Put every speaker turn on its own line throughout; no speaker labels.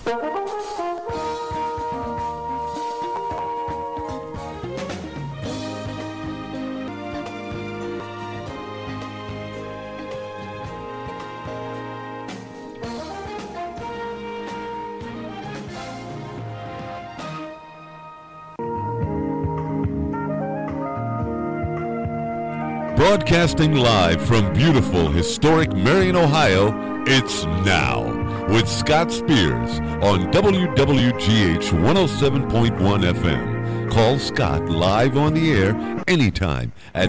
Broadcasting live from beautiful, historic Marion, Ohio, it's Now with Scott Spears on WWGH 107.1 FM. Call Scott live on the air anytime at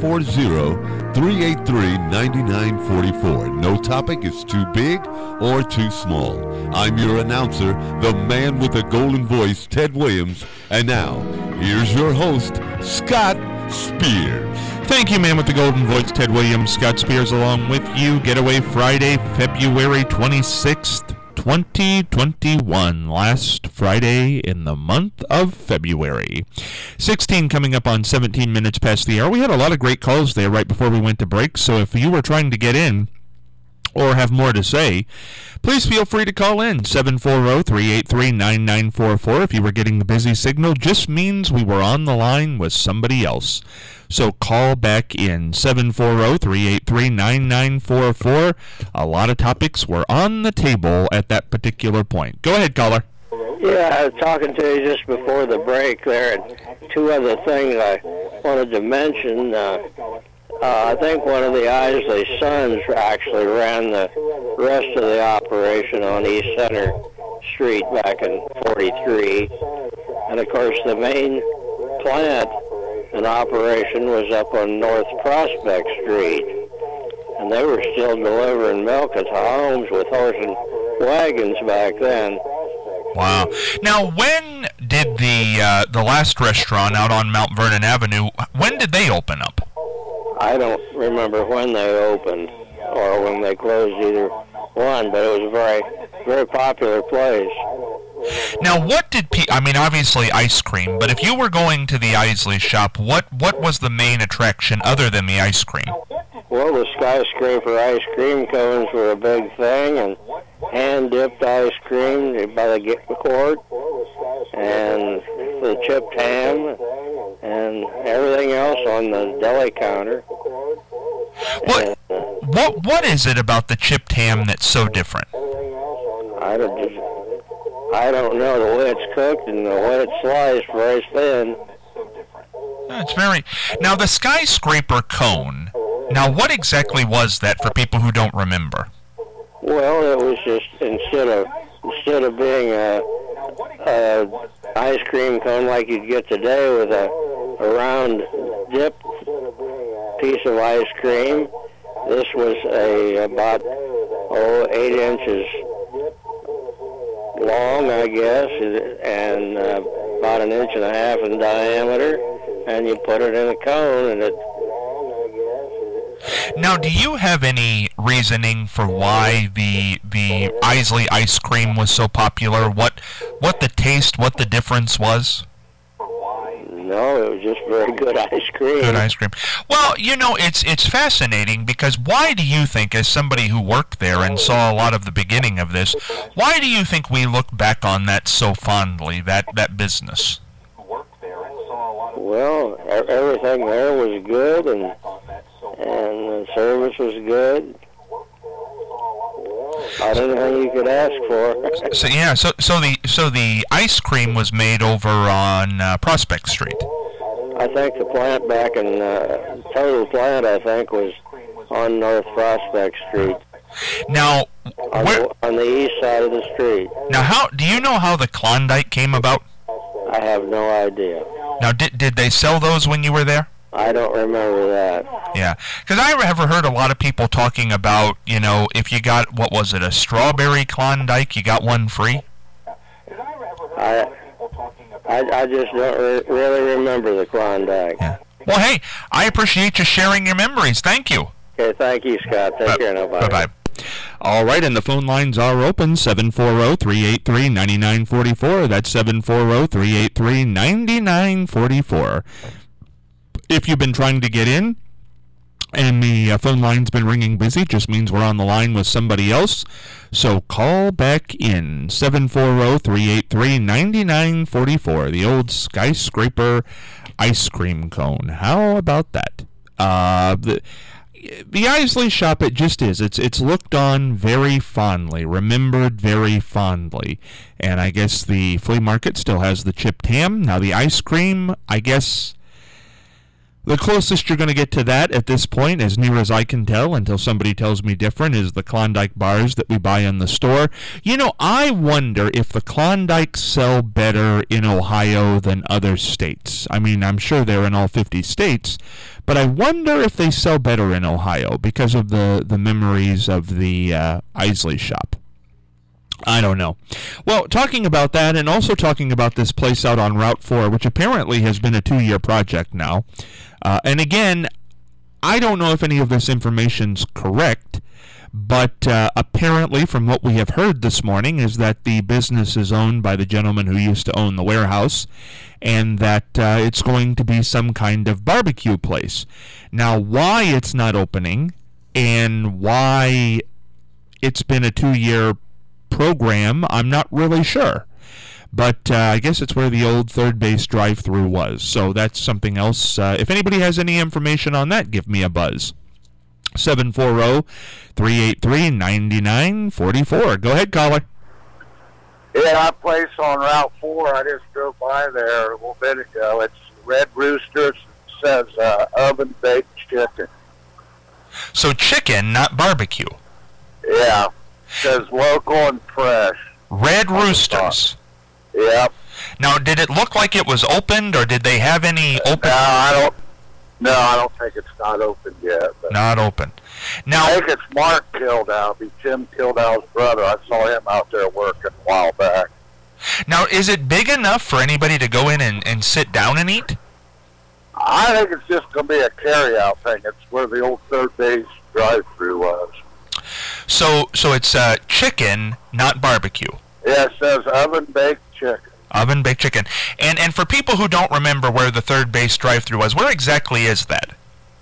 740-383-9944. No topic is too big or too small. I'm your announcer, the man with the golden voice, Ted Williams. And now, here's your host, Scott Spears.
Thank you, man with the golden voice, Ted Williams. Scott Spears along with you. Getaway Friday, February 26th, 2021. Last Friday in the month of February. 16 coming up on 17 minutes past the hour. We had a lot of great calls there right before we went to break, so if you were trying to get in or have more to say, please feel free to call in. 740-383-9944. If you were getting the busy signal, just means we were on the line with somebody else. So call back in. 740-383-9944. A lot of topics were on the table at that particular point. Go ahead, caller.
Yeah, I was talking to you just before the break there, and two other things I wanted to mention. I think one of the Isley sons actually ran the rest of the operation on East Center Street back in 43. And, of course, the main plant and operation was up on North Prospect Street. And they were still delivering milk at the homes with horse and wagons back then.
Wow. Now, when did the last restaurant out on Mount Vernon Avenue, when did they open up?
I don't remember when they opened or when they closed, either one, but it was a very, very popular place.
Now, what did obviously ice cream, but if you were going to the Isley shop, what was the main attraction other than the ice cream?
Well, the skyscraper ice cream cones were a big thing, and hand-dipped ice cream by the quart, and the chipped ham, and everything else on the deli counter.
What is it about the chipped ham that's so different?
I don't know. The way it's cooked and the way it's sliced, very thin.
It's very... Now, the skyscraper cone, now what exactly was that for people who don't remember?
Well, it was just, instead of being a ice cream cone like you'd get today with a round dipped piece of ice cream, this was about 8 inches long, I guess, and about 1.5 inches in diameter, and you put it in a cone, and it...
Now, do you have any reasoning for why the Isley ice cream was so popular? What the taste, what the difference was?
No, it was just very good ice cream.
Good ice cream. Well, it's fascinating because why do you think, as somebody who worked there and saw a lot of the beginning of this, why do you think we look back on that so fondly, that business?
Well, everything there was good, and the service was good. About anything you could ask for.
So the ice cream was made over on Prospect Street.
I think the plant back in total plant, I think, was on North Prospect Street.
Now,
on the east side of the street.
Now, do you know how the Klondike came about?
I have no idea.
Now, did they sell those when you were there?
I don't remember that.
Yeah, because I ever heard a lot of people talking about, if you got, a strawberry Klondike, you got one free?
I just don't really remember the Klondike.
Yeah. Well, hey, I appreciate you sharing your memories. Thank you.
Okay, thank you, Scott. Take care now. Bye.
Bye-bye. All right, and the phone lines are open, 740-383-9944. That's 740-383-9944. If you've been trying to get in and the phone line's been ringing busy, just means we're on the line with somebody else. So call back in 740-383-9944, the old skyscraper ice cream cone. How about that? The Isley shop, it just is. It's looked on very fondly, remembered very fondly. And I guess the flea market still has the chipped ham. Now the ice cream, I guess the closest you're going to get to that at this point, as near as I can tell, until somebody tells me different, is the Klondike bars that we buy in the store. You know, I wonder if the Klondikes sell better in Ohio than other states. I mean, I'm sure they're in all 50 states, but I wonder if they sell better in Ohio because of the memories of the Isley shop. I don't know. Well, talking about that and also talking about this place out on Route 4, which apparently has been a 2-year project now. And again, I don't know if any of this information's correct, but apparently from what we have heard this morning is that the business is owned by the gentleman who used to own the warehouse, and that it's going to be some kind of barbecue place. Now, why it's not opening and why it's been a 2-year program, I'm not really sure. But I guess it's where the old third base drive-thru was. So that's something else. If anybody has any information on that, give me a buzz. 740-383-9944. Go ahead, caller.
Yeah, that place on Route 4, I just drove by there a little bit ago. It's Red Rooster. It says oven-baked chicken.
So chicken, not barbecue.
Yeah. Says local and fresh.
Red Roosters.
Yep.
Now, did it look like it was opened, or did they have any open?
No, I don't think it's not open yet. But
not open. Now,
I think it's Mark Kildow. It'd be Tim Kildow's brother. I saw him out there working a while back.
Now, is it big enough for anybody to go in and sit down and eat?
I think it's just going to be a carry-out thing. It's where the old third base drive-thru was.
So it's chicken, not barbecue.
Yeah, it says oven-baked chicken.
Oven-baked chicken. And for people who don't remember where the third base drive-thru was, where exactly is that?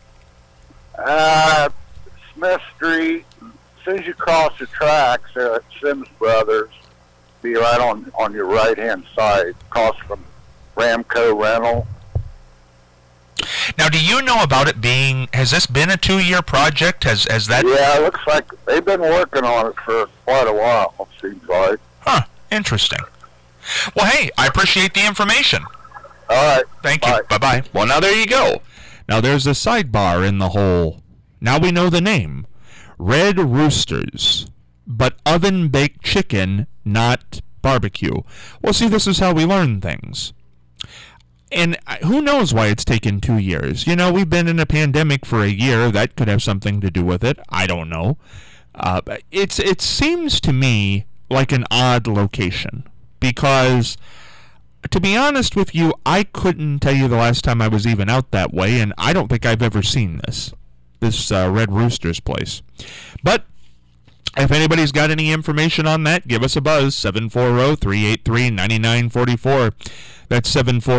Smith Street. As soon as you cross the tracks there at Sims Brothers, be right on your right-hand side, across from Ramco Rental.
Now, do you know about it being, has this been a 2-year project? Has that?
Yeah, it looks like they've been working on it for quite a while, it seems like.
Huh, interesting. Well, hey, I appreciate the information.
All right.
Thank you. Bye-bye. Well, now there you go. Now there's a sidebar in the whole. Now we know the name. Red Roosters, but oven-baked chicken, not barbecue. Well, see, this is how we learn things. And who knows why it's taken 2 years? You know, we've been in a pandemic for a year. That could have something to do with it. I don't know. It seems to me like an odd location because, to be honest with you, I couldn't tell you the last time I was even out that way, and I don't think I've ever seen this Red Roosters place. But if anybody's got any information on that, give us a buzz, 740-383-9944. That's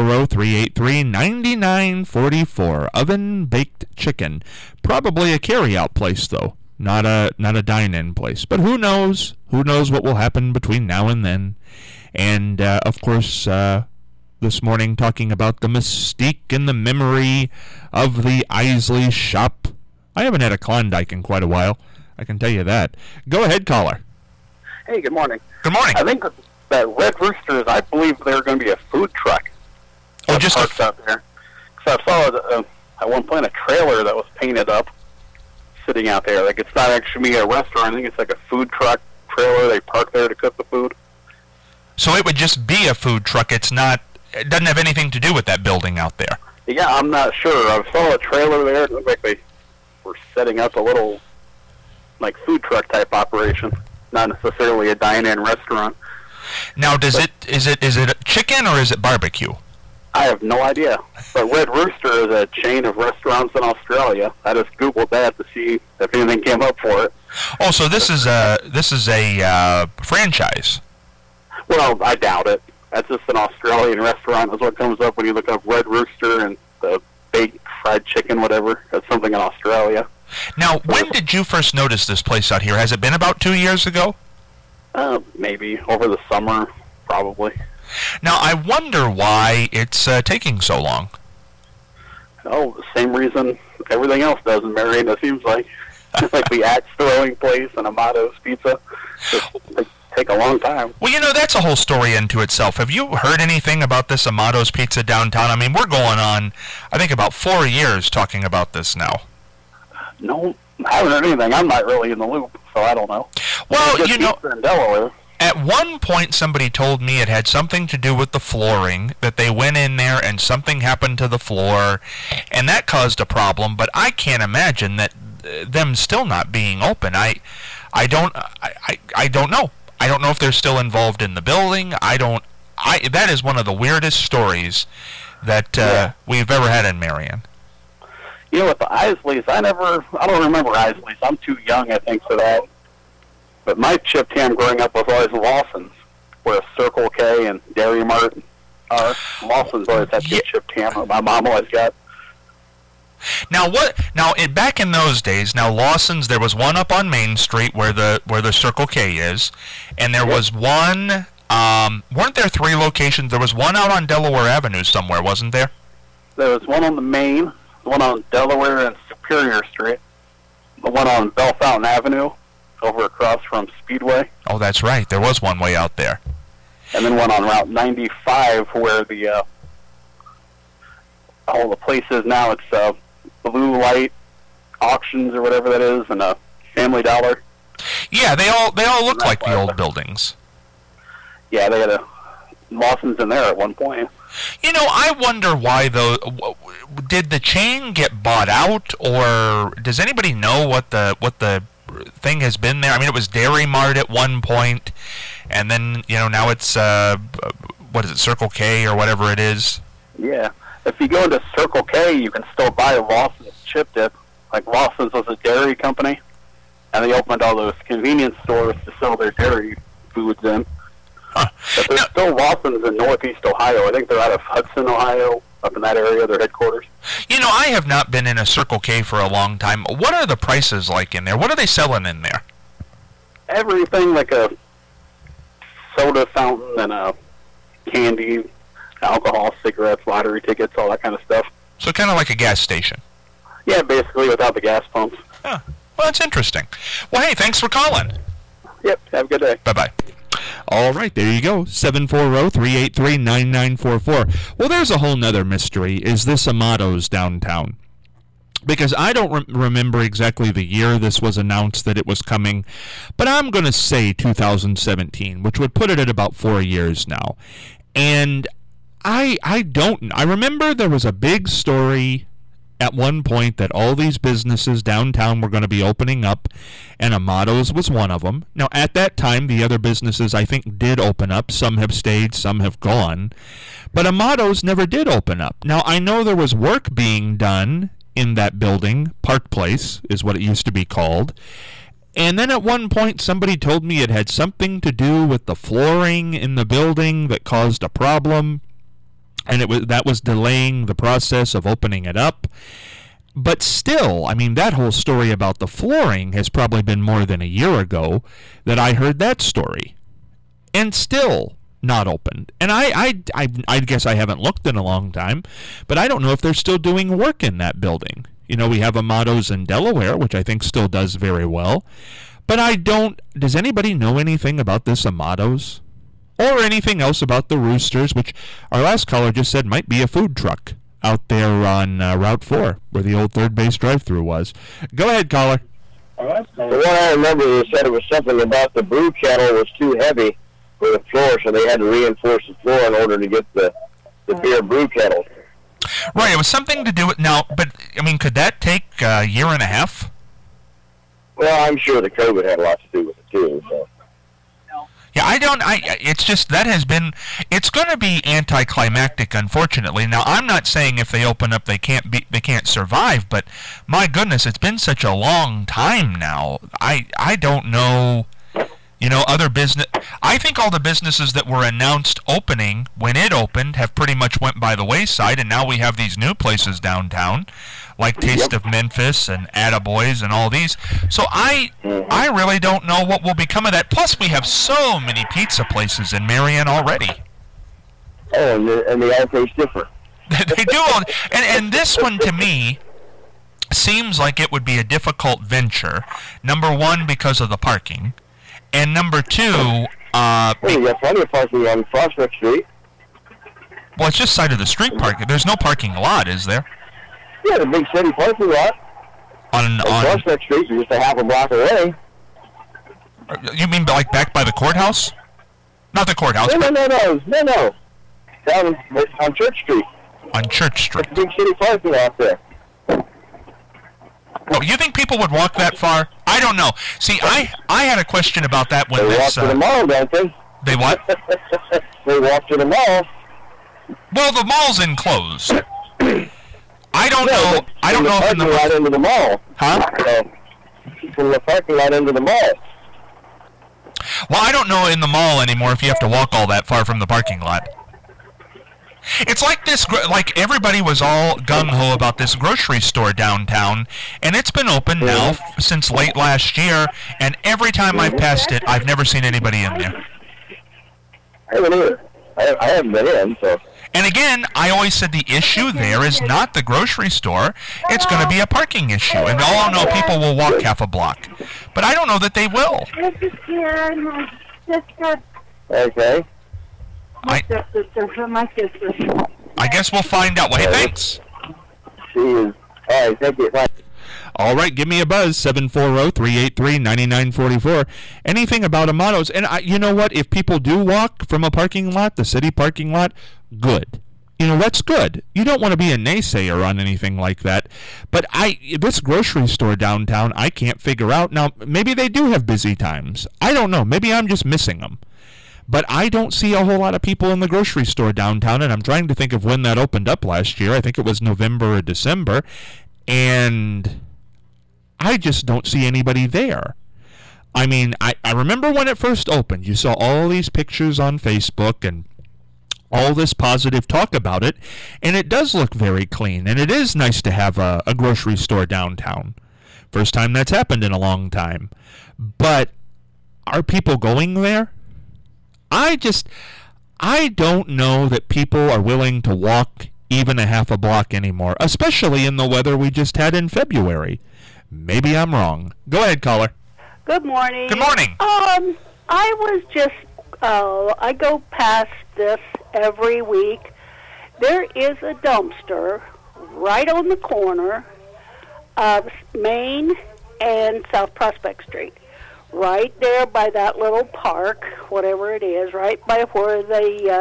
740-383-9944. Oven-baked chicken. Probably a carry-out place, though. Not a dine-in place. But who knows? Who knows what will happen between now and then? And, of course, this morning talking about the mystique and the memory of the Isley shop. I haven't had a Klondike in quite a while. I can tell you that. Go ahead, caller.
Hey, good morning.
Good morning.
I think that Red Roosters, I believe they're going to be a food truck.
Oh, just
parked out there. Because I saw at one point a trailer that was painted up, sitting out there. Like, it's not actually a restaurant. I think it's like a food truck trailer. They park there to cook the food.
So it would just be a food truck. It doesn't have anything to do with that building out there.
Yeah, I'm not sure. I saw a trailer there. It looked like they were setting up a little, like, food truck type operation, not necessarily a dine-in restaurant.
Now, is it chicken or is it barbecue?
I have no idea. But Red Rooster is a chain of restaurants in Australia. I just Googled that to see if anything came up for it.
Oh, so this is a franchise.
Well, I doubt it. That's just an Australian restaurant. That's what comes up when you look up Red Rooster and the baked fried chicken, whatever. That's something in Australia.
Now, when did you first notice this place out here? Has it been about 2 years ago?
Maybe over the summer, probably.
Now, I wonder why it's taking so long.
Oh, the same reason everything else does in Marion, it seems like. Like the axe throwing place and Amato's Pizza. They take a long time.
Well, that's a whole story into itself. Have you heard anything about this Amato's Pizza downtown? I mean, we're going on, I think, about 4 years talking about this now.
No, I haven't heard anything. I'm not really in the loop, so I don't know.
Well,
Pizza in Delaware.
At one point, somebody told me it had something to do with the flooring, that they went in there and something happened to the floor, and that caused a problem, but I can't imagine that them still not being open. I don't know. I don't know if they're still involved in the building. That is one of the weirdest stories that we've ever had in Marion.
With the Isleys, I don't remember Isleys. I'm too young, I think, for that. But my chipped ham growing up was always Lawson's, where Circle K and Dairy Mart are. Lawson's always had good chipped ham. My mom always got.
Now back in those days, Lawson's, there was one up on Main Street where the Circle K is, and there was one. Weren't there 3 locations? There was one out on Delaware Avenue somewhere, wasn't there?
There was one on the Main, one on Delaware and Superior Street, the one on Bell Fountain Avenue, over across from Speedway.
Oh, that's right. There was one way out there.
And then one on Route 95 where the place is now. It's Blue Light Auctions or whatever that is, and Family Dollar.
Yeah, they all look like the old buildings.
Yeah, they had a Lawson's in there at one point.
I wonder why, though. Did the chain get bought out, or does anybody know what the thing has been there? I mean, it was Dairy Mart at one point, and then now it's what is it, Circle K or whatever it is?
Yeah, if you go into Circle K, you can still buy Lawson's chip dip. Like Lawson's was a dairy company, and they opened all those convenience stores to sell their dairy foods in.
Huh.
But there's still Lawson's in Northeast Ohio. I think they're out of Hudson, Ohio, up in that area, their headquarters.
I have not been in a Circle K for a long time. What are the prices like in there? What are they selling in there?
Everything, like a soda fountain and a candy, alcohol, cigarettes, lottery tickets, all that kind of stuff.
So kind of like a gas station.
Yeah, basically without the gas pumps.
Huh. Well, that's interesting. Well, hey, thanks for calling.
Yep, have a good day.
Bye-bye. All right, there you go, 740-383-9944. Well, there's a whole nother mystery. Is this Amato's downtown? Because I don't remember exactly the year this was announced that it was coming, but I'm going to say 2017, which would put it at about 4 years now. And I remember there was a big story at one point that all these businesses downtown were going to be opening up, and Amato's was one of them. Now, at that time, the other businesses, I think, did open up. Some have stayed, some have gone. But Amato's never did open up. Now, I know there was work being done in that building. Park Place is what it used to be called. And then at one point, somebody told me it had something to do with the flooring in the building that caused a problem. And that was delaying the process of opening it up. But still, I mean, that whole story about the flooring has probably been more than a year ago that I heard that story. And still not opened. And I guess I haven't looked in a long time, but I don't know if they're still doing work in that building. We have Amato's in Delaware, which I think still does very well. But does anybody know anything about this Amato's? Or anything else about the Roosters, which our last caller just said might be a food truck out there on Route 4, where the old third base drive-thru was. Go ahead, caller.
The one I remember, they said it was something about the brew kettle was too heavy for the floor, so they had to reinforce the floor in order to get the beer brew kettle.
Right, it was something to do with... Now, but, I mean, could that take a year and a half?
Well, I'm sure the COVID had a lot to do with it, too, so...
Yeah, it's just, that has been, it's going to be anticlimactic, unfortunately. Now, I'm not saying if they open up they can't survive, but my goodness, it's been such a long time now. I don't know, other business, I think all the businesses that were announced opening when it opened have pretty much went by the wayside, and now we have these new places downtown. like Taste of Memphis and Attaboys and all these. So I really don't know what will become of that. Plus, we have so many pizza places in Marion already.
Oh, and they all taste different.
They do. And this one, to me, seems like it would be a difficult venture. Number one, because of the parking. And number two...
well, you got plenty of parking on Prospect Street.
Well, it's just side of the street parking. There's no parking lot, is there?
Yeah, the big city parking lot. On Prospect Street, you're just a half a block away.
You mean like back by the courthouse? Not the courthouse.
No. Down on Church Street.
On Church Street.
There's a big city parking lot there.
Oh, you think people would walk that far? I don't know. See, I had a question about that when
they walk to the mall, don't they?
They what?
They walk to the mall.
Well, the mall's enclosed. I don't know. I don't know if
in the lot into the mall.
Huh?
From the parking lot into the mall.
Well, I don't know in the mall anymore if you have to walk all that far from the parking lot. It's like this, like everybody was all gung-ho about this grocery store downtown, and it's been open now since late last year, and every time I've passed it, I've never seen anybody in there.
I haven't either. I haven't been in, so...
And again, I always said the issue there is not the grocery store, it's going to be a parking issue, and all I know, people will walk half a block. But I don't know that they will.
This is Karen, my sister.
Okay.
My sister.
I guess we'll find out. Well, hey, thanks.
She is. All right, thank you. Bye.
All right, give me a buzz, 740-383-9944. Anything about Amado's. And you know what? If people do walk from a parking lot, the city parking lot, good. You know, that's good. You don't want to be a naysayer on anything like that. But this grocery store downtown, I can't figure out. Now, maybe they do have busy times. I don't know. Maybe I'm just missing them. But I don't see a whole lot of people in the grocery store downtown, and I'm trying to think of when that opened up last year. I think it was November or December, and I just don't see anybody there. I mean, I remember when it first opened. You saw all these pictures on Facebook and all this positive talk about it, and it does look very clean, and it is nice to have a grocery store downtown. First time that's happened in a long time. But are people going there? I don't know that people are willing to walk even a half a block anymore, especially in the weather we just had in February. Maybe I'm wrong. Go ahead, caller.
Good morning.
Good morning.
I was just, I go past this every week. There is a dumpster right on the corner of Main and South Prospect Street. Right there by that little park, whatever it is, right by where the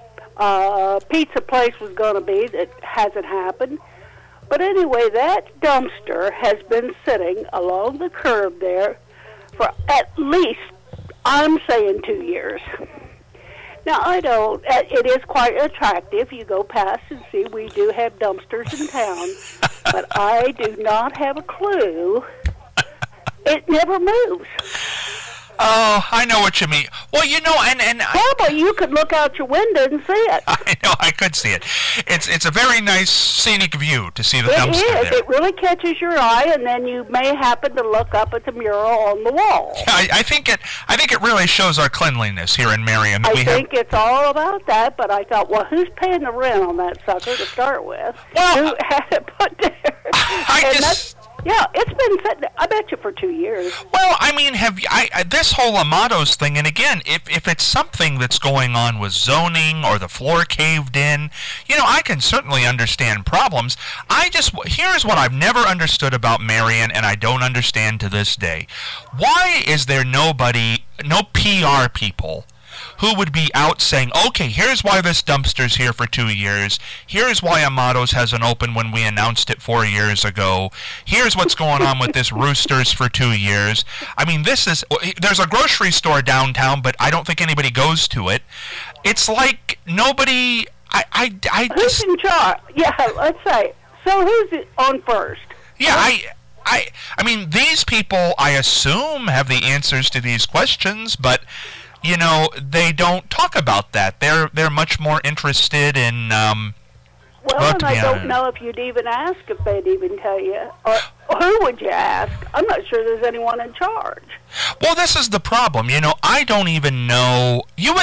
pizza place was going to be. That hasn't happened. But anyway, that dumpster has been sitting along the curb there for at least, I'm saying, 2 years. Now, it is quite attractive. You go past and see we do have dumpsters in town, but I do not have a clue. It never moves.
Oh, I know what you mean. Well, you know, and
probably you could look out your window and see it.
I know, I could see it. It's a very nice scenic view to see the dumpster there.
It is. It really catches your eye, and then you may happen to look up at the mural on the wall.
I think it really shows our cleanliness here in Marion.
I think it's all about that, but I thought, well, who's paying the rent on that sucker to start with?
Well,
who had it put there? Yeah, it's been sitting there, I bet you, for 2 years.
Well, I mean, this whole Amado's thing, and again, if it's something that's going on with zoning or the floor caved in, you know, I can certainly understand problems. Here's what I've never understood about Marion, and I don't understand to this day. Why is there no PR people who would be out saying, okay, here's why this dumpster's here for 2 years. Here's why Amado's hasn't opened when we announced it 4 years ago. Here's what's going on with this Roosters for 2 years. I mean, there's a grocery store downtown, but I don't think anybody goes to it. It's like nobody,
Who's in charge? Yeah, let's say. So who's on first?
Yeah, I mean, these people, I assume, have the answers to these questions, but you know, they don't talk about that. They're much more interested in
Well, and I don't know if you'd even ask if they'd even tell you. Or who would you ask? I'm not sure there's anyone in charge.
Well, this is the problem. I don't even know.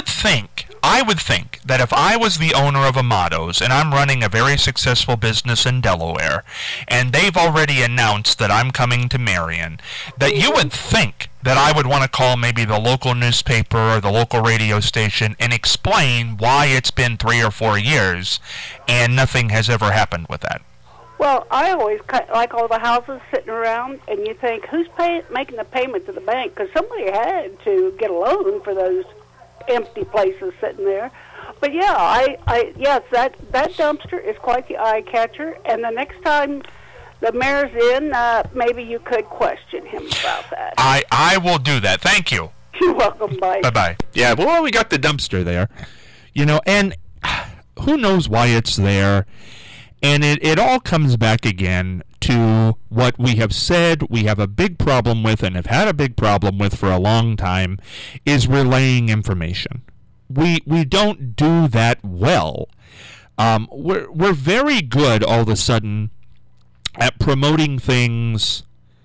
I would think that if I was the owner of Amado's and I'm running a very successful business in Delaware, and they've already announced that I'm coming to Marion, that you would think that I would want to call maybe the local newspaper or the local radio station and explain why it's been 3 or 4 years and nothing has ever happened with that.
Well, I always like all the houses sitting around, and you think, who's making the payment to the bank? Because somebody had to get a loan for those empty places sitting there. But yeah, yes, that dumpster is quite the eye catcher. And the next time the mayor's in, maybe you could question him about that.
I will do that. Thank you.
You're welcome. Bye.
Bye-bye.
Yeah, well, we got the dumpster there. And who knows why it's there. And it all comes back again to what we have said we have a big problem with and have had a big problem with for a long time, is relaying information. We don't do that well. We're very good all of a sudden at promoting things.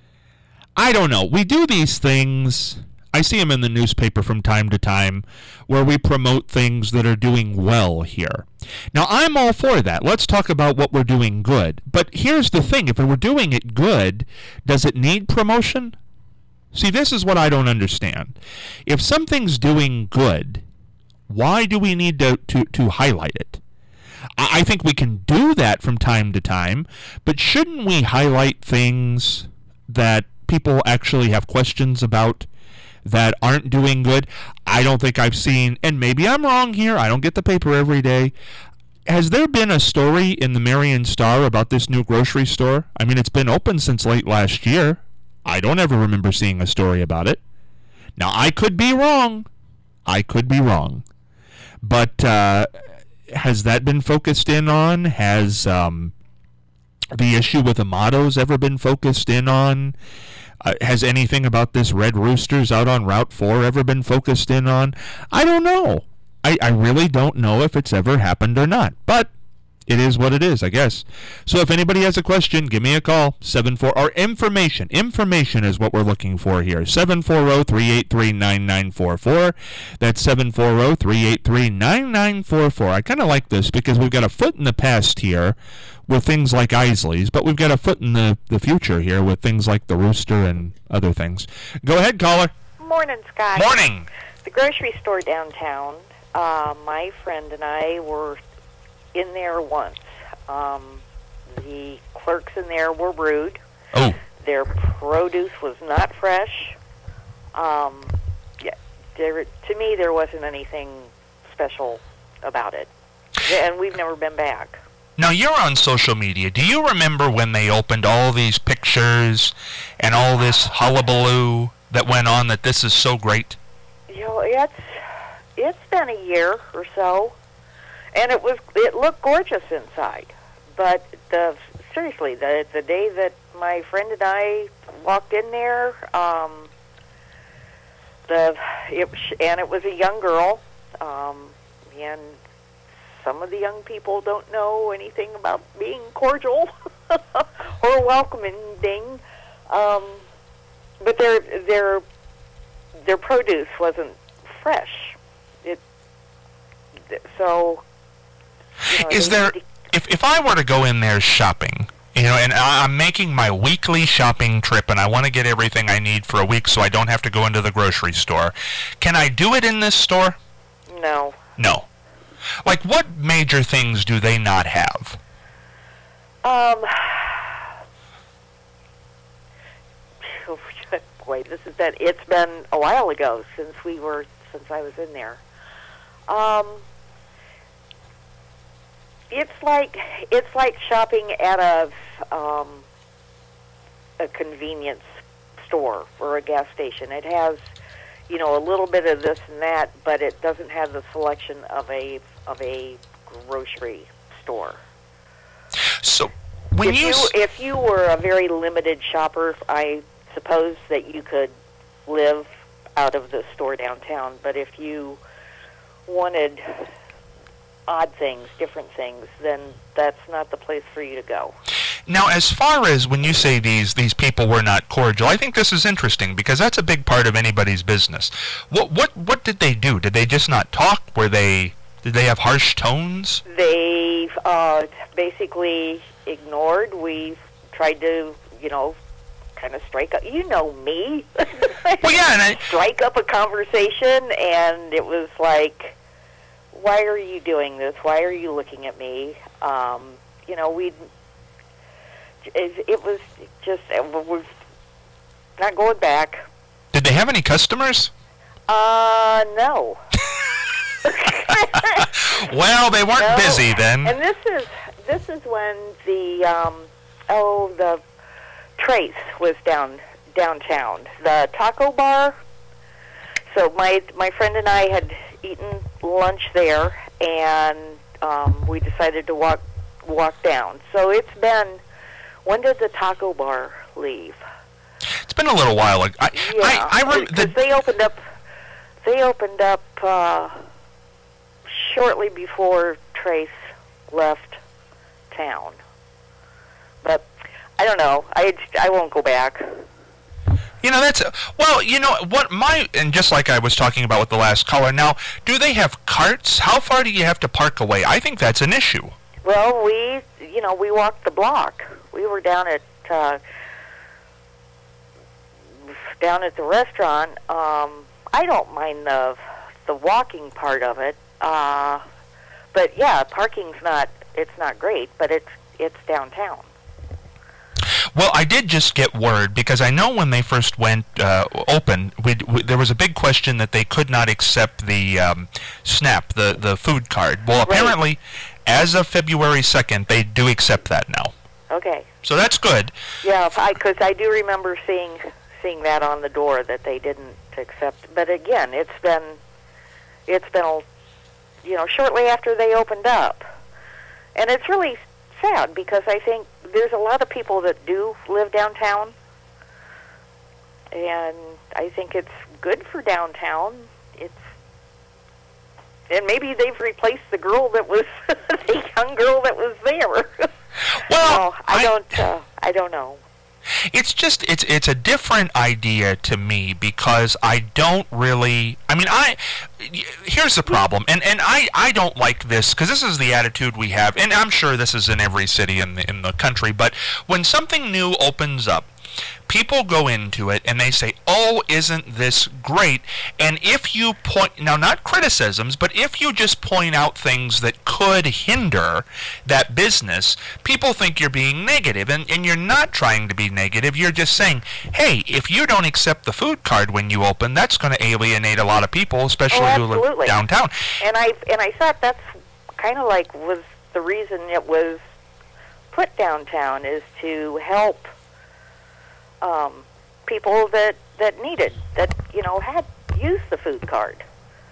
I don't know. We do these things. I see them in the newspaper from time to time where we promote things that are doing well here. Now, I'm all for that. Let's talk about what we're doing good. But here's the thing. If we're doing it good, does it need promotion? See, this is what I don't understand. If something's doing good, why do we need to highlight it? I think we can do that from time to time, but shouldn't we highlight things that people actually have questions about that aren't doing good? I don't think I've seen, and maybe I'm wrong here, I don't get the paper every day. Has there been a story in the Marion Star about this new grocery store? I mean, it's been open since late last year. I don't ever remember seeing a story about it. Now, I could be wrong. But has that been focused in on? Has the issue with Amado's ever been focused in on? Has anything about this Red Roosters out on Route 4 ever been focused in on? I don't know. I really don't know if it's ever happened or not. But it is what it is, I guess. So if anybody has a question, give me a call. 74 or information. Information is what we're looking for here. 740-383-9944. That's 740-383-9944. I kind of like this because we've got a foot in the past here with things like Isley's, but we've got a foot in the future here with things like the Rooster and other things. Go ahead, caller.
Morning, Scott.
Morning.
The grocery store downtown, my friend and I were in there once. The clerks in there were rude.
Oh.
Their produce was not fresh. To me, there wasn't anything special about it. And we've never been back.
Now, you're on social media. Do you remember when they opened all these pictures and all this hullabaloo that went on that this is so great?
It's been a year or so, and it looked gorgeous inside. But seriously, the day that my friend and I walked in there, it was a young girl, and some of the young people don't know anything about being cordial or welcoming. But their produce wasn't fresh.
Is there? If I were to go in there shopping, and I'm making my weekly shopping trip, and I want to get everything I need for a week, so I don't have to go into the grocery store, can I do it in this store?
No.
No. Like, what major things do they not have?
Boy, it's been a while ago since I was in there. It's like shopping at a convenience store or a gas station. It has, a little bit of this and that, but it doesn't have the selection of a grocery store.
So,
if you were a very limited shopper, I suppose that you could live out of the store downtown. But if you wanted odd things, different things, then that's not the place for you to go.
Now, as far as when you say these people were not cordial, I think this is interesting because that's a big part of anybody's business. What did they do? Did they just not talk? Did they have harsh tones?
They basically ignored. We tried to, kind of strike up. You know me.
Well, yeah,
strike up a conversation, and it was like, why are you doing this? Why are you looking at me? It was just, we're not going back.
Did they have any customers?
No.
Well, they weren't busy then.
And this is when the Trace was downtown, the taco bar. So my friend and I had eaten lunch there, and we decided to walk down. So it's been, when did the taco bar leave?
It's been a little while.
I remember they opened up shortly before Trace left town. But I don't know. I won't go back.
And just like I was talking about with the last caller, now, do they have carts? How far do you have to park away? I think that's an issue.
Well, we walked the block. We were down at the restaurant. I don't mind the walking part of it. But yeah, parking's not great, but it's downtown.
Well, I did just get word, because I know when they first went open, there was a big question that they could not accept the SNAP, the food card. Well, apparently, as of February 2nd, they do accept that now.
Okay.
So that's good.
Yeah, because I do remember seeing that on the door that they didn't accept. But again, it's been shortly after they opened up, and it's really sad because I think there's a lot of people that do live downtown, and I think it's good for downtown. And maybe they've replaced the girl that was the young girl that was there.
Well,
I don't know.
It's just it's a different idea to me, because I don't really. I mean, here's the problem, and I don't like this, because this is the attitude we have, and I'm sure this is in every city in the country. But when something new opens up, people go into it and they say, "Oh, isn't this great?" And if you point, now not criticisms, but if you just point out things that could hinder that business, people think you're being negative, and you're not trying to be negative. You're just saying, "Hey, if you don't accept the food card when you open, that's going to alienate a lot of people, especially who live downtown."
And I thought that's kind of like was the reason it was put downtown, is to help people that needed, that had used the food card.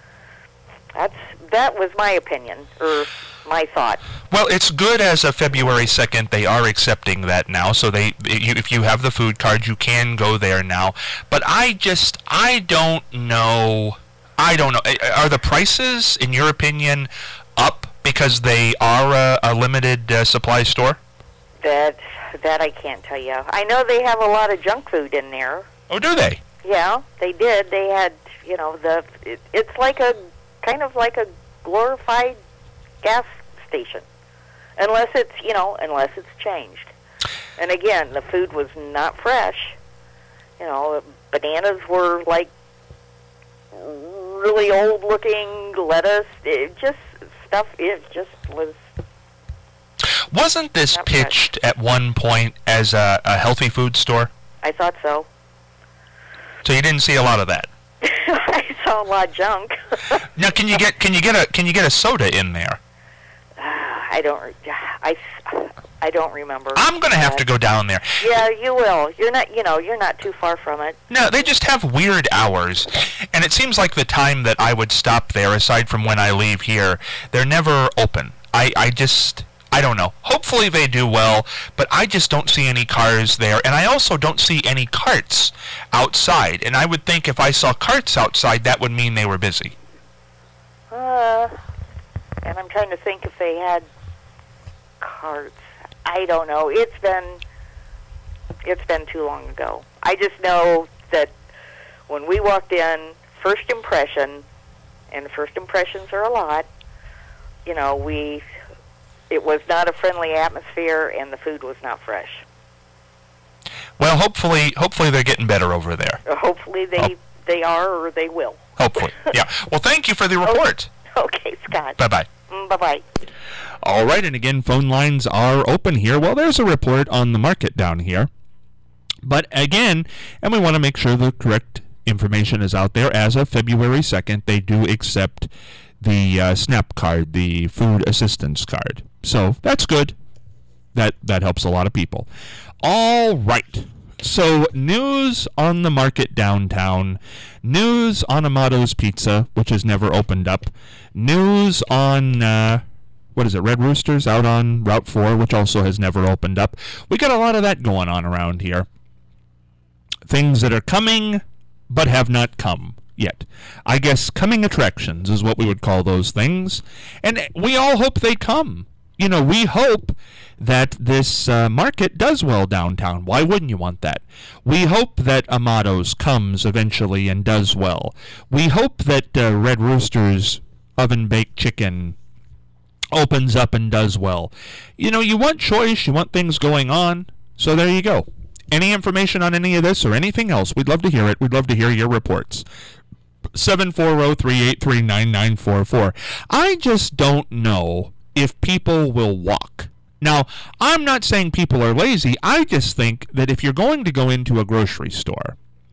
That was my opinion, or my thought.
Well, it's good as of February 2nd. They are accepting that now, so if you have the food card, you can go there now. But I don't know. Are the prices, in your opinion, up because they are a limited supply store?
That I can't tell you. I know they have a lot of junk food in there.
Oh, do they?
Yeah, they did. They had, it's like kind of like a glorified gas station, unless it's changed. And again, the food was not fresh. Bananas were like really old looking. Lettuce, it just was.
Wasn't this pitched at one point as a healthy food store?
I thought so.
So you didn't see a lot of that.
I saw a lot of junk.
Now, can you get a soda in there?
I don't remember.
I'm going to have to go down there.
Yeah, you will. You're not too far from it.
No, they just have weird hours, and it seems like the time that I would stop there, aside from when I leave here, they're never open. I don't know. Hopefully they do well, but I just don't see any cars there, and I also don't see any carts outside. And I would think if I saw carts outside, that would mean they were busy.
And I'm I'm trying to think if they had carts. I don't know. It's been too long ago. I just know that when we walked in, first impression, and first impressions are a lot, you know, it was not a friendly atmosphere, and the food was not fresh.
Well, hopefully they're getting better over there.
Hopefully they are, or they will.
Hopefully, yeah. Well, thank you for the report.
Okay, Scott.
Bye-bye.
Bye-bye.
All right, and again, phone lines are open here. Well, there's a report on the market down here. But again, and we want to make sure the correct information is out there. As of February 2nd, they do accept the SNAP card, the food assistance card. So that's good. That helps a lot of people. All right. So news on the market downtown, news on Amato's Pizza, which has never opened up, news on, Red Roosters out on Route 4, which also has never opened up. We got a lot of that going on around here. Things that are coming, but have not come yet. I guess coming attractions is what we would call those things. And we all hope they come. You know, we hope that this market does well downtown. Why wouldn't you want that? We hope that Amato's comes eventually and does well. We hope that Red Rooster's oven-baked chicken opens up and does well. You know, you want choice, you want things going on, so there you go. Any information on any of this or anything else, we'd love to hear it. We'd love to hear your reports. 740-383-9944. I just don't know if people will walk. Now, I'm not saying people are lazy. I just think that if you're going to go into a grocery store,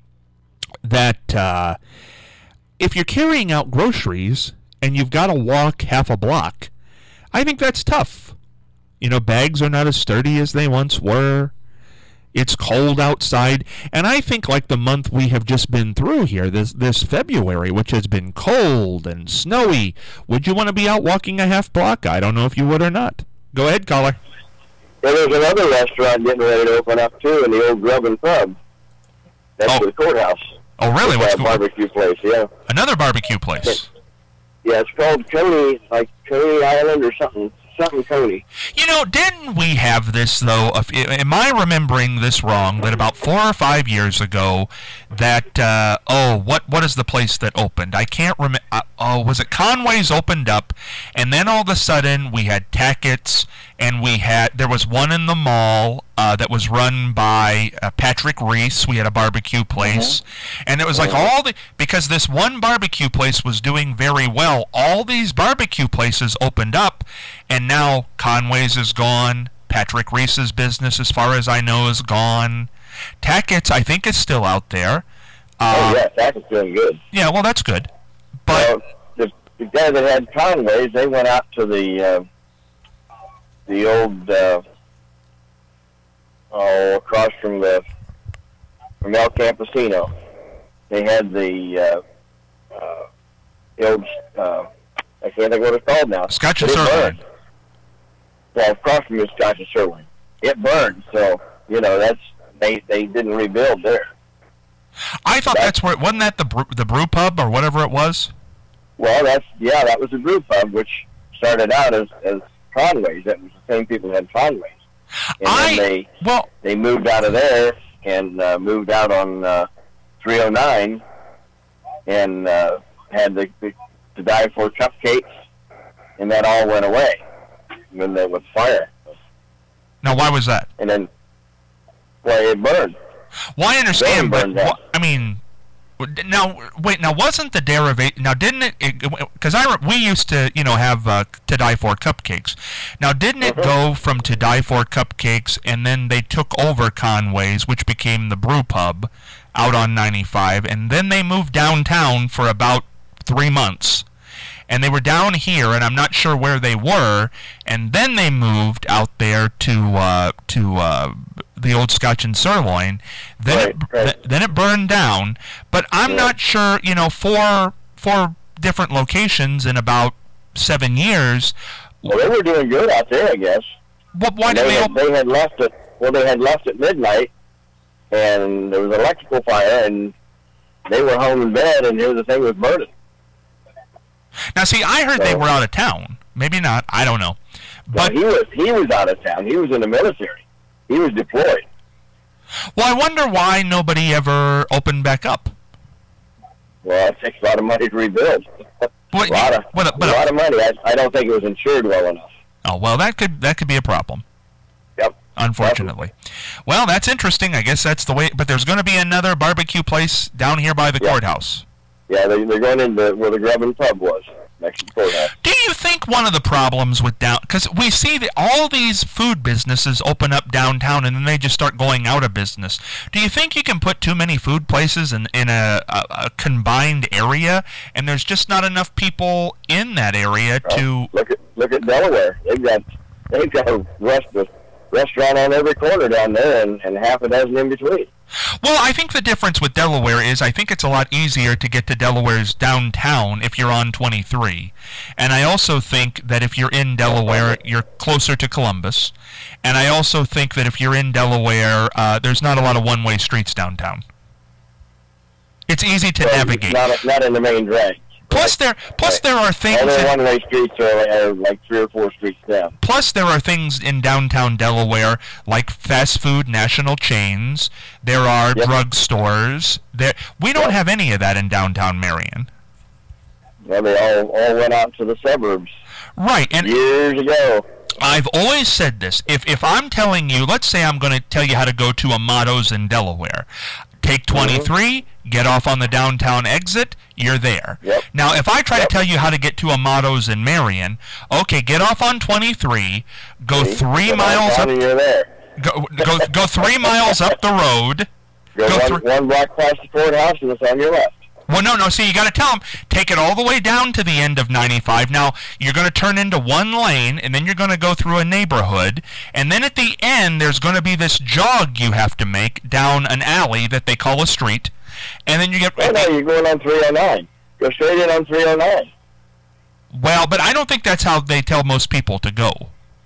that if you're carrying out groceries and you've got to walk half a block, I think that's tough. You know, bags are not as sturdy as they once were. It's cold outside, and I think like the month we have just been through here, this February, which has been cold and snowy, would you want to be out walking a half block? I don't know if you would or not. Go ahead, caller.
Well, there's another restaurant getting ready to open up, too, in the old Grub and Pub. That's the courthouse.
Oh, really?
What's that barbecue place, yeah.
Another barbecue place?
Yeah, it's called Coney Island or something Coney.
You know, didn't we have this, though? Am I remembering this wrong? That about 4 or 5 years ago, that, what is the place that opened? I can't remember. Was it Conway's opened up, and then all of a sudden we had Tackett's, and there was one in the mall that was run by Patrick Reese. We had a barbecue place, and it was like because this one barbecue place was doing very well, all these barbecue places opened up, and now Conway's is gone. Patrick Reese's business, as far as I know, is gone. Tackett's, I think, is still out there.
Yeah, Tackett's doing good.
Yeah, well, that's good. But
the guy that had Conway's, they went out to the old across from El Campesino. They had the old I can't think what it's called now.
Scotch and Sirloin.
Well, across from the Scotch and Sirloin, it burned. So you know they didn't rebuild there.
I thought that's where wasn't that the brew pub or whatever it was?
Well, that was the brew pub, which started out as Conway's. That was the same people that had Conway's. And then they moved out of there and moved out on 309 and had the Die For cupcakes, and that all went away when there was fire.
Now, why was that?
And then, it burned.
Well, I understand, but I mean, now wasn't the derivation? Now, didn't it? Because we used to, have To Die For cupcakes. Now, didn't it go from To Die For cupcakes, and then they took over Conway's, which became the Brew Pub, out on 95, and then they moved downtown for about 3 months. And they were down here, and I'm not sure where they were, and then they moved out there to the old Scotch and Sirloin. Then then it burned down. But I'm not sure. Four different locations in about 7 years.
Well, they were doing good out there, I guess.
Why did
they had left it? Well, they had left at midnight, and there was an electrical fire, and they were home in bed, and here the thing was burning.
Now, see, I heard they were out of town. Maybe not. I don't know. But
he was out of town. He was in the military. He was deployed.
Well, I wonder why nobody ever opened back up.
Well, it takes a lot of money to rebuild. a lot of money. I don't think it was insured well enough.
Oh, well, that could be a problem.
Yep.
Unfortunately. Well, that's interesting. I guess that's the way. But there's going to be another barbecue place down here by the courthouse.
Yeah, they're going into where the Grub and Pub was, next to the courthouse.
Do you think one of the problems with because we see that all these food businesses open up downtown and then they just start going out of business. Do you think you can put too many food places in a combined area, and there's just not enough people in that area to
look at Delaware? They've got a restaurant on every corner down there, and half a dozen in between.
Well, I think the difference with Delaware is I think it's a lot easier to get to Delaware's downtown if you're on 23. And I also think that if you're in Delaware, you're closer to Columbus. And I also think that if you're in Delaware, there's not a lot of one-way streets downtown. It's easy to navigate.
Not in the main drag.
Plus there are things.
All the one-way streets are like 3 or 4 streets down.
Plus, there are things in downtown Delaware like fast food national chains. There are drugstores. We don't have any of that in downtown Marion.
Well, they all went out to the suburbs.
Right, and
years ago.
I've always said this. If I'm telling you, let's say I'm going to tell you how to go to Amato's in Delaware. Take 23, get off on the downtown exit, you're there.
Yep.
Now, if I try to tell you how to get to Amato's in Marion, okay, get off on 23, go 3 miles up.
You're there.
Go 3 miles up the road.
Go one block past the courthouse, and it's on your left.
Well, no. See, you got to tell them, take it all the way down to the end of 95. Now, you're going to turn into one lane, and then you're going to go through a neighborhood, and then at the end, there's going to be this jog you have to make down an alley that they call a street, and then you get...
No, you're going on 309. Go straight in on 309.
Well, but I don't think that's how they tell most people to go.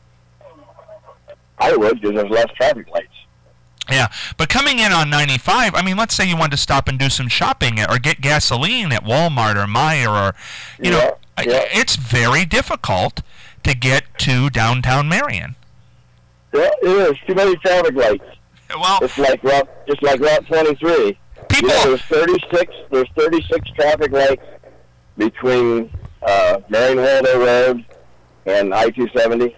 I would, because there's less traffic lights.
Yeah, but coming in on 95, I mean, let's say you wanted to stop and do some shopping or get gasoline at Walmart or Meijer or, you know, it's very difficult to get to downtown Marion.
Yeah, it is. Too many traffic lights.
Well,
it's like Route 23.
People,
there's 36 traffic lights between Marion-Waldo Road and I-270.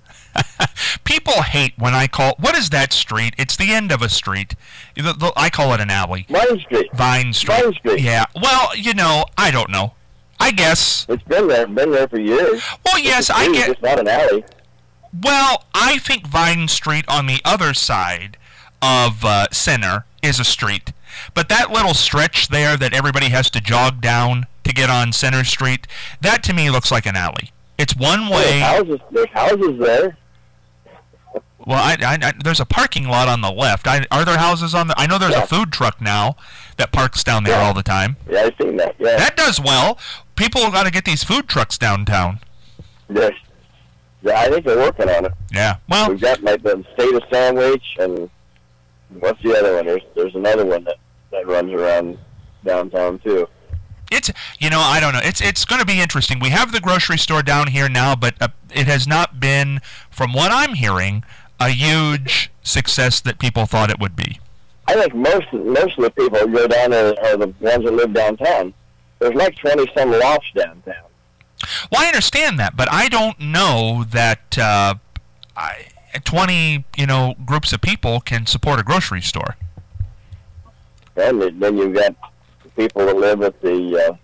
People hate when I call... What is that street? It's the end of a street. I call it an alley.
Vine Street.
Vine Street. Yeah. Well, you know, I don't know. I guess...
It's been there for years.
Well, yes, I get...
It's not an alley.
Well, I think Vine Street on the other side of Center is a street. But that little stretch there that everybody has to jog down to get on Center Street, that to me looks like an alley. It's one way...
There's houses there.
Well, I there's a parking lot on the left. Are there houses on the... I know there's a food truck now that parks down there all the time.
Yeah, I've seen that, yeah.
That does well. People have got to get these food trucks downtown.
Yes. Yeah, I think they're working on it.
Yeah, well...
We've got like the State of Sandwich, and what's the other one? There's another one that runs around downtown, too.
It's, you know, I don't know. It's going to be interesting. We have the grocery store down here now, but it has not been, from what I'm hearing, a huge success that people thought it would be.
I think most of the people who go down there are the ones that live downtown. There's like 20-some lofts downtown.
Well, I understand that, but I don't know that 20, groups of people can support a grocery store.
And then you've got people that live at the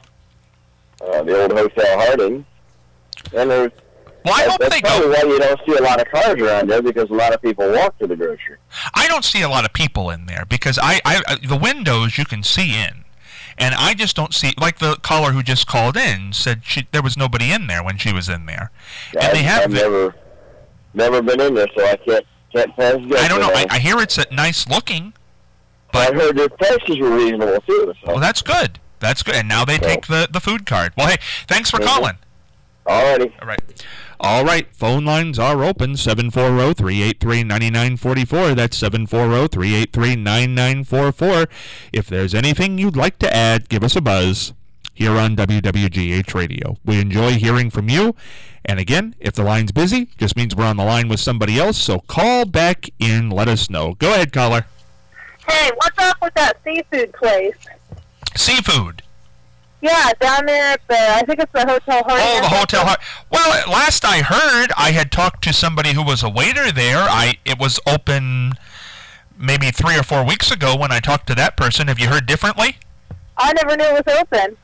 old Hotel Harding, and there's...
Well, I hope
that's probably why you don't see a lot of cars around there, because a lot of people walk to the grocery.
I don't see a lot of people in there because the windows you can see in, and I just don't see, like the caller who just called in said there was nobody in there when she was in there.
Yeah,
and
I've never been in there, so I can't pass go.
I don't know. I hear it's nice looking, but
I heard their prices were reasonable too. So.
Well, that's good. That's good. And now they take the food card. Well, hey, thanks for calling.
Alrighty.
All right, phone lines are open, 740-383-9944. That's 740-383-9944. If there's anything you'd like to add, give us a buzz. here on WWGH Radio. We enjoy hearing from you. And again, if the line's busy, just means we're on the line with somebody else. So call back in, let us know. Go ahead, caller.
Hey, what's up with that seafood place?
Seafood?
Yeah, down there at I think it's the Hotel Harding.
Oh, the Hotel Harding. Well, last I heard, I had talked to somebody who was a waiter there. It was open maybe 3 or 4 weeks ago when I talked to that person. Have you heard differently?
I never knew it was open.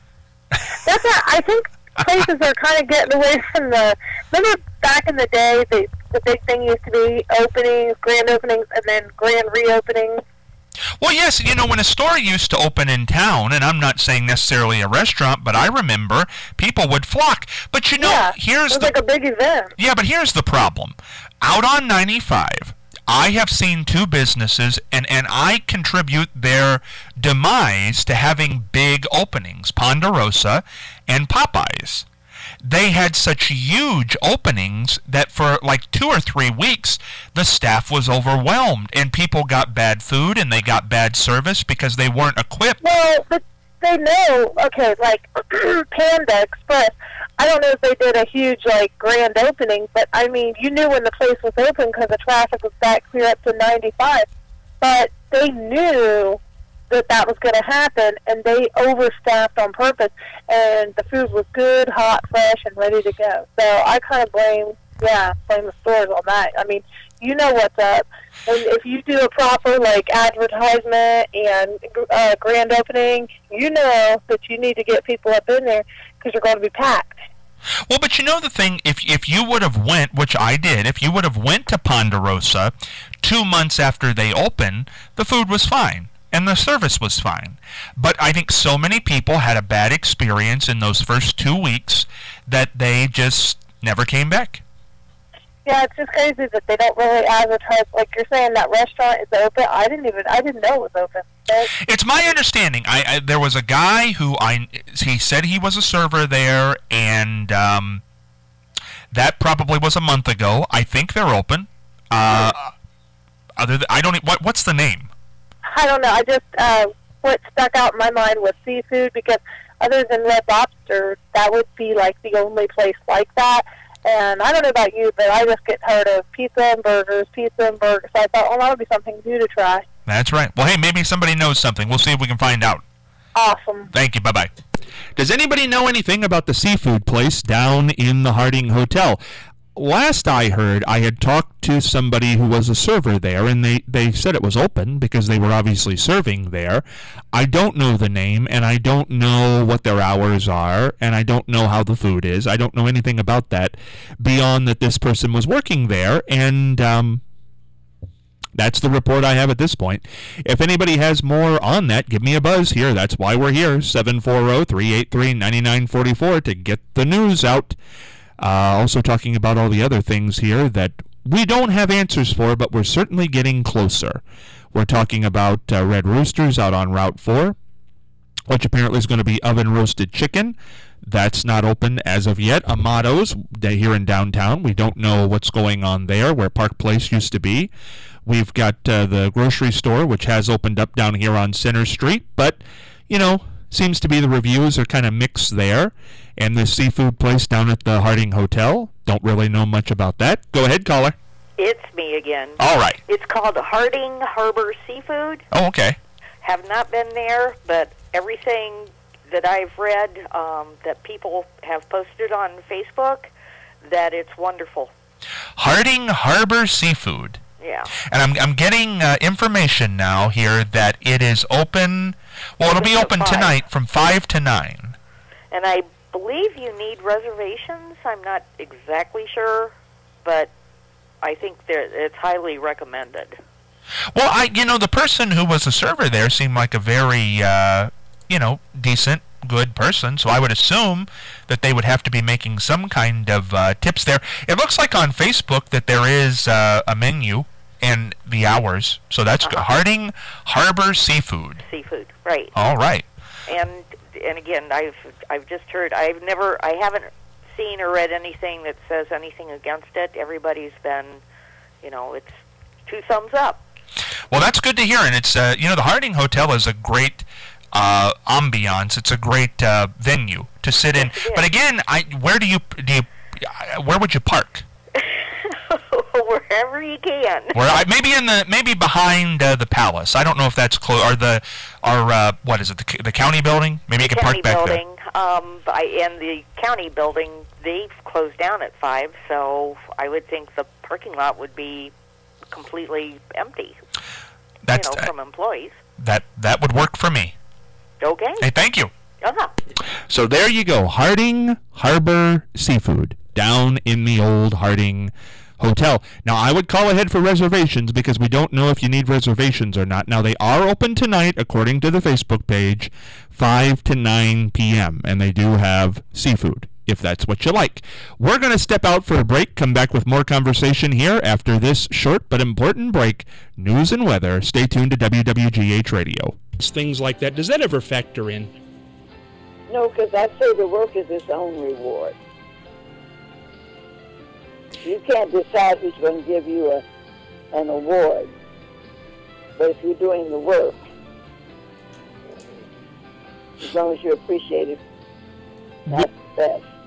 I think places are kind of getting away from remember back in the day, the big thing used to be openings, grand openings, and then grand reopenings.
Well, yes, when a store used to open in town, and I'm not saying necessarily a restaurant, but I remember people would flock. But here's
it was like a big event.
Yeah, but here's the problem. Out on 95, I have seen 2 businesses, and I contribute their demise to having big openings, Ponderosa and Popeyes. They had such huge openings that for like 2 or 3 weeks, the staff was overwhelmed, and people got bad food and they got bad service because they weren't equipped.
Well, but they know, okay, like Panda Express, I don't know if they did a huge, grand opening, but, I mean, you knew when the place was open because the traffic was back clear up to 95. But they knew that was going to happen, and they overstaffed on purpose, and the food was good, hot, fresh, and ready to go. So I kind of blame the stores on that. I mean, you know what's up. And if you do a proper, advertisement and grand opening, you know that you need to get people up in there because you're going to be packed.
Well, but the thing, if you would have went, which I did, if you would have went to Ponderosa 2 months after they opened, the food was fine. And the service was fine. But I think so many people had a bad experience in those first 2 weeks that they just never came back.
Yeah, it's just crazy that they don't really advertise. Like you're saying, that restaurant is open. I didn't know it was open.
It's my understanding. There was a guy who he said he was a server there, and that probably was a month ago. I think they're open. What's the name?
I don't know. I just what stuck out in my mind was seafood, because other than Red Lobster, that would be like the only place like that. And I don't know about you, but I just get tired of pizza and burgers. So I thought, that would be something new to try.
That's right. Well, hey, maybe somebody knows something. We'll see if we can find out.
Awesome.
Thank you. Bye-bye. Does anybody know anything about the seafood place down in the Harding Hotel? Last I heard, I had talked to somebody who was a server there, and they said it was open because they were obviously serving there. I don't know the name, and I don't know what their hours are, and I don't know how the food is. I don't know anything about that beyond that this person was working there, and that's the report I have at this point. If anybody has more on that, give me a buzz here. That's why we're here, 740-383-9944, to get the news out. Also talking about all the other things here that we don't have answers for, but we're certainly getting closer. We're talking about Red Roosters out on Route 4, which apparently is going to be oven-roasted chicken. That's not open as of yet. Amato's here in downtown. We don't know what's going on there, where Park Place used to be. We've got the grocery store, which has opened up down here on Center Street, but, seems to be the reviews are kind of mixed there. And the seafood place down at the Harding Hotel, don't really know much about that. Go ahead, caller.
It's me again.
All right.
It's called Harding Harbor Seafood.
Oh, okay.
Have not been there, but everything that I've read that people have posted on Facebook, that it's wonderful.
Harding Harbor Seafood.
Yeah.
And I'm getting information now here that it is open. Well, it'll be open tonight from 5 to 9. And
I believe you need reservations. I'm not exactly sure, but I think it's highly recommended.
Well, the person who was a server there seemed like a very, decent, good person, so I would assume that they would have to be making some kind of tips there. It looks like on Facebook that there is a menu and the hours, so that's Harding Harbor Seafood.
Seafood, right.
All right.
And again, I've just heard, I haven't seen or read anything that says anything against it. Everybody's been, it's 2 thumbs up.
Well, that's good to hear, and it's the Harding Hotel is a great ambiance. It's a great venue to sit in. But again, where would you park?
Wherever you can.
Maybe behind the palace. I don't know if that's close. Or what is it? The county building? Maybe you can park back there.
And the county building, they've closed down at 5, so I would think the parking lot would be completely empty. From employees.
That would work for me.
Okay.
Hey, thank you.
Uh-huh.
So there you go, Harding Harbor Seafood down in the old Harding Hotel. Now, I would call ahead for reservations because we don't know if you need reservations or not. Now, they are open tonight, according to the Facebook page, 5 to 9 p.m., and they do have seafood, if that's what you like. We're going to step out for a break, come back with more conversation here after this short but important break. News and weather. Stay tuned to WWGH Radio.
Things like that, does that ever factor in?
No, because I say the work is its own reward. You can't decide who's going to give you an award. But if you're doing the work, as long as you appreciate it, that's best.